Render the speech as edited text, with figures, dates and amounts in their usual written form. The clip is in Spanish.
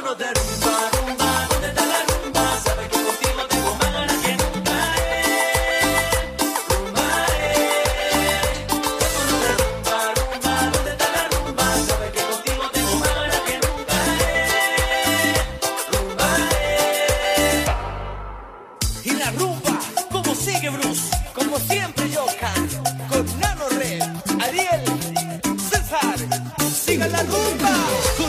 vámonos de rumba, rumba. ¿Dónde está la rumba? Sabes que contigo tengo más ganas que nunca. Rumba, vámonos de rumba, rumba. ¿Dónde está la rumba? Sabes que contigo tengo más ganas que nunca. Rumba, Y la rumba, como sigue Bruce, como siempre yo canto, con Nano Red, Ariel, César, siga la rumba.